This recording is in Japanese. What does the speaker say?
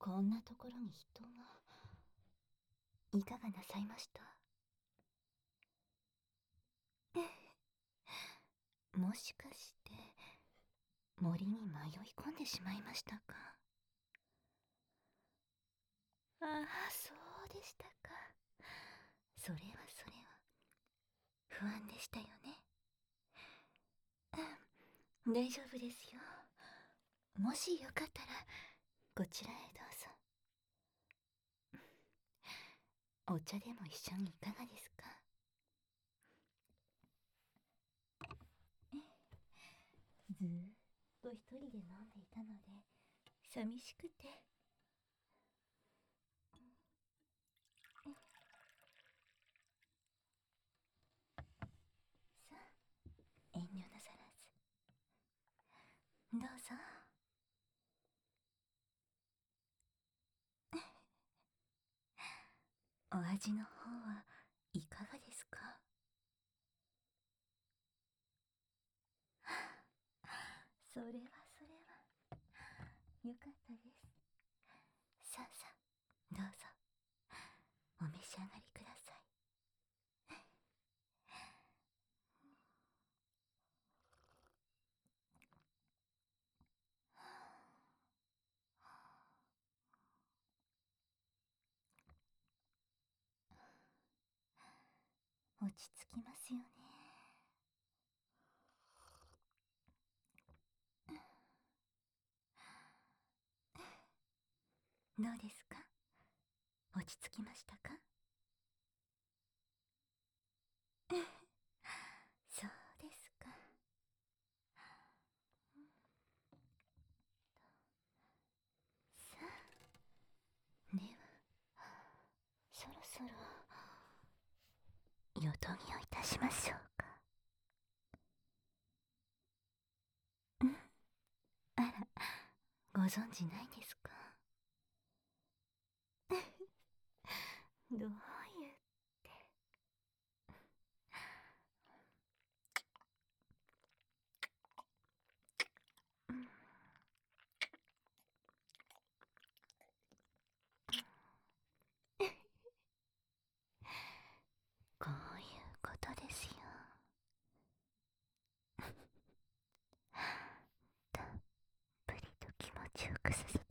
こんなところに人が。いかがなさいました？もしかして森に迷い込んでしまいましたか？ああ、そうでしたか。それは不安でしたよね。大丈夫ですよ。もしよかったらこちらへどうぞ。お茶でも一緒にいかがですか？ずーっと一人で飲んでいたので寂しくて。さあ、遠慮なさらずどうぞ。お味の方はいかがですか？それはよかったです。さあさあ、どうぞお召し上がりください。落ち着きますよね。どうですか？落ち着きましたか？そうですか。さあ、ではそろそろよどぎをいたしましょうか。あら、ご存知ないですか？どう言って。こういうことですよ。たっぷりと気持ちよくさせて